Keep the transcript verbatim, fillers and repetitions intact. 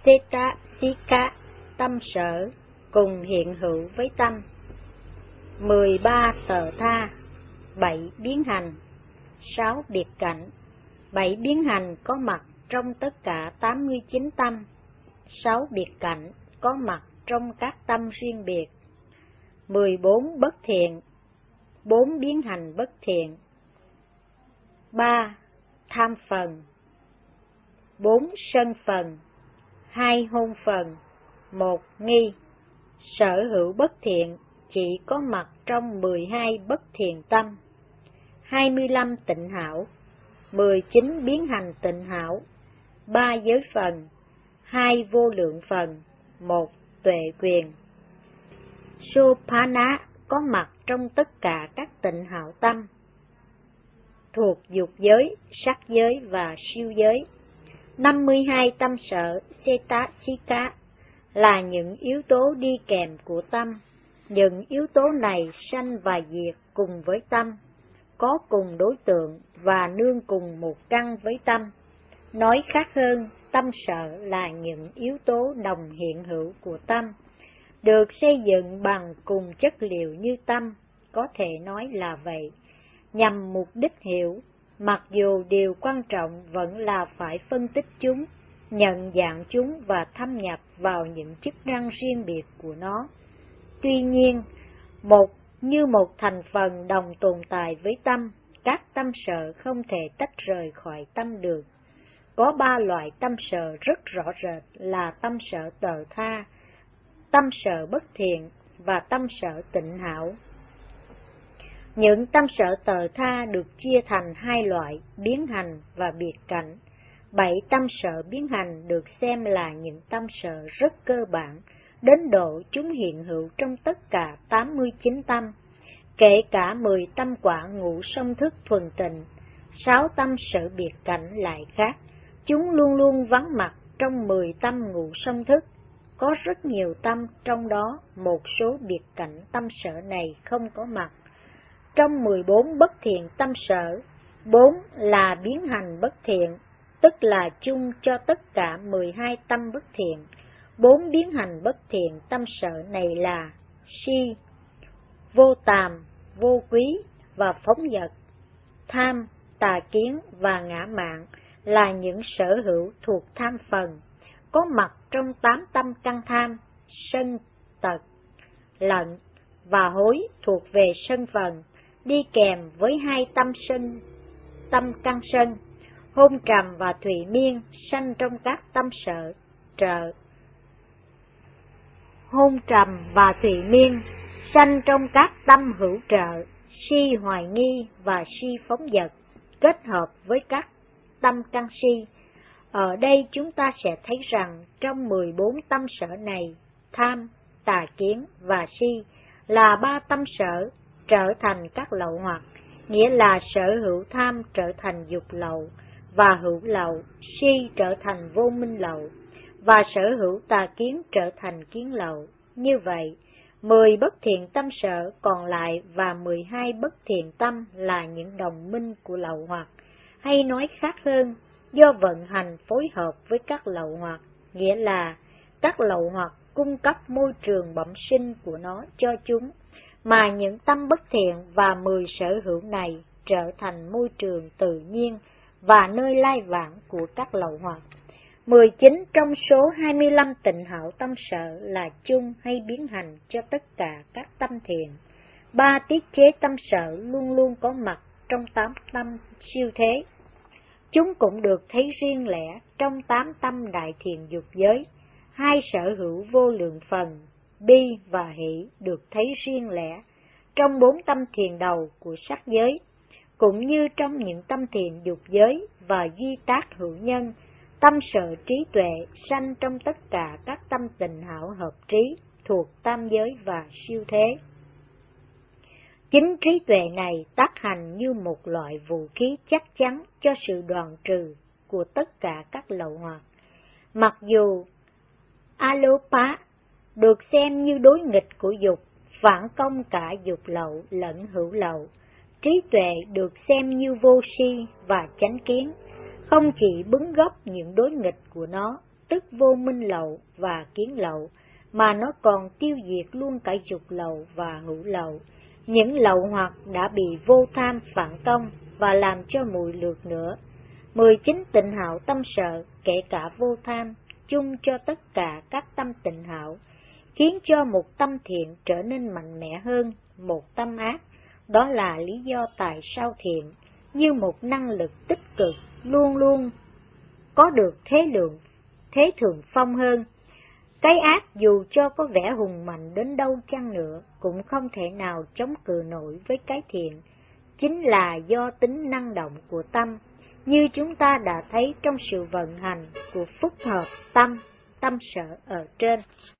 Seta Sika, tâm sở, cùng hiện hữu với tâm. mười ba tờ tha, bảy biến hành, sáu biệt cảnh. Bảy biến hành có mặt trong tất cả tám mươi chín tâm, sáu biệt cảnh có mặt trong các tâm riêng biệt. mười bốn bất thiện, bốn biến hành bất thiện. ba tham phần, bốn sân phần, hai hôn phần, một nghi. Sở hữu bất thiện chỉ có mặt trong mười hai bất thiện tâm, hai mươi lăm tịnh hảo, mười chín biến hành tịnh hảo, ba giới phần, hai vô lượng phần, một tuệ quyền. Sophana có mặt trong tất cả các tịnh hảo tâm, thuộc dục giới, sắc giới và siêu giới. năm mươi hai tâm sở Seta Sika là những yếu tố đi kèm của tâm. Những yếu tố này sanh và diệt cùng với tâm, có cùng đối tượng và nương cùng một căn với tâm. Nói khác hơn, tâm sở là những yếu tố đồng hiện hữu của tâm, được xây dựng bằng cùng chất liệu như tâm, có thể nói là vậy. Nhằm mục đích hiểu, mặc dù điều quan trọng vẫn là phải phân tích chúng, nhận dạng chúng và thâm nhập vào những chức năng riêng biệt của nó. Tuy nhiên, một như một thành phần đồng tồn tại với tâm, các tâm sở không thể tách rời khỏi tâm được. Có ba loại tâm sở rất rõ rệt là tâm sở tờ tha, tâm sở bất thiện và tâm sở tịnh hảo. Những tâm sở tờ tha được chia thành hai loại, biến hành và biệt cảnh. Bảy tâm sở biến hành được xem là những tâm sở rất cơ bản, đến độ chúng hiện hữu trong tất cả tám mươi chín tâm, kể cả mười tâm quả ngũ song thức thuần tịnh. Sáu tâm sở biệt cảnh lại khác, chúng luôn luôn vắng mặt trong mười tâm ngũ song thức. Có rất nhiều tâm, trong đó một số biệt cảnh tâm sở này không có mặt. Trong mười bốn bất thiện tâm sở, bốn là biến hành bất thiện, tức là chung cho tất cả mười hai tâm bất thiện. Bốn biến hành bất thiện tâm sở này là si, vô tàm, vô quý và phóng dật. Tham, tà kiến và ngã mạn là những sở hữu thuộc tham phần, có mặt trong tám tâm căn tham. Sân, tật, lận và hối thuộc về sân phần, đi kèm với hai tâm sân, tâm căn sân. Hôn trầm và thụy miên sanh trong các tâm sở trợ. Hôn trầm và thụy miên sanh trong các tâm hữu trợ, si hoài nghi và si phóng dật, kết hợp với các tâm căn si. Ở đây chúng ta sẽ thấy rằng trong mười bốn tâm sở này, tham, tà kiến và si là ba tâm sở trở thành các lậu hoặc, nghĩa là sở hữu tham trở thành dục lậu và hữu lậu, si trở thành vô minh lậu, và sở hữu tà kiến trở thành kiến lậu. Như vậy, mười bất thiện tâm sở còn lại và mười hai bất thiện tâm là những đồng minh của lậu hoặc, hay nói khác hơn, do vận hành phối hợp với các lậu hoặc, nghĩa là các lậu hoặc cung cấp môi trường bẩm sinh của nó cho chúng, mà những tâm bất thiện và mười sở hữu này trở thành môi trường tự nhiên và nơi lai vãng của các lậu hoặc. mười chín trong số hai mươi lăm tịnh hảo tâm sở là chung hay biến hành cho tất cả các tâm thiện. Ba tiết chế tâm sở luôn luôn có mặt trong tám tâm siêu thế. Chúng cũng được thấy riêng lẻ trong tám tâm đại thiện dục giới. Hai sở hữu vô lượng phần, bi và hỷ được thấy riêng lẻ trong bốn tâm thiền đầu của sắc giới, cũng như trong những tâm thiền dục giới và duy tác hữu nhân. Tâm sở trí tuệ sanh trong tất cả các tâm tịnh hảo hợp trí thuộc tam giới và siêu thế. Chính trí tuệ này tác hành như một loại vũ khí chắc chắn cho sự đoạn trừ của tất cả các lậu hoặc. Mặc dù Alopa được xem như đối nghịch của dục, phản công cả dục lậu lẫn hữu lậu, trí tuệ được xem như vô si và chánh kiến, không chỉ bứng gốc những đối nghịch của nó, tức vô minh lậu và kiến lậu, mà nó còn tiêu diệt luôn cả dục lậu và hữu lậu. Những lậu hoặc đã bị vô tham phản công và làm cho mùi lược nữa. Mười chín tịnh hạo tâm sợ, kể cả vô tham, chung cho tất cả các tâm tịnh hạo, khiến cho một tâm thiện trở nên mạnh mẽ hơn một tâm ác. Đó là lý do tại sao thiện, như một năng lực tích cực, luôn luôn có được thế lượng, thế thường phong hơn. Cái ác dù cho có vẻ hùng mạnh đến đâu chăng nữa, cũng không thể nào chống cự nổi với cái thiện, chính là do tính năng động của tâm, như chúng ta đã thấy trong sự vận hành của phức hợp tâm, tâm sở ở trên.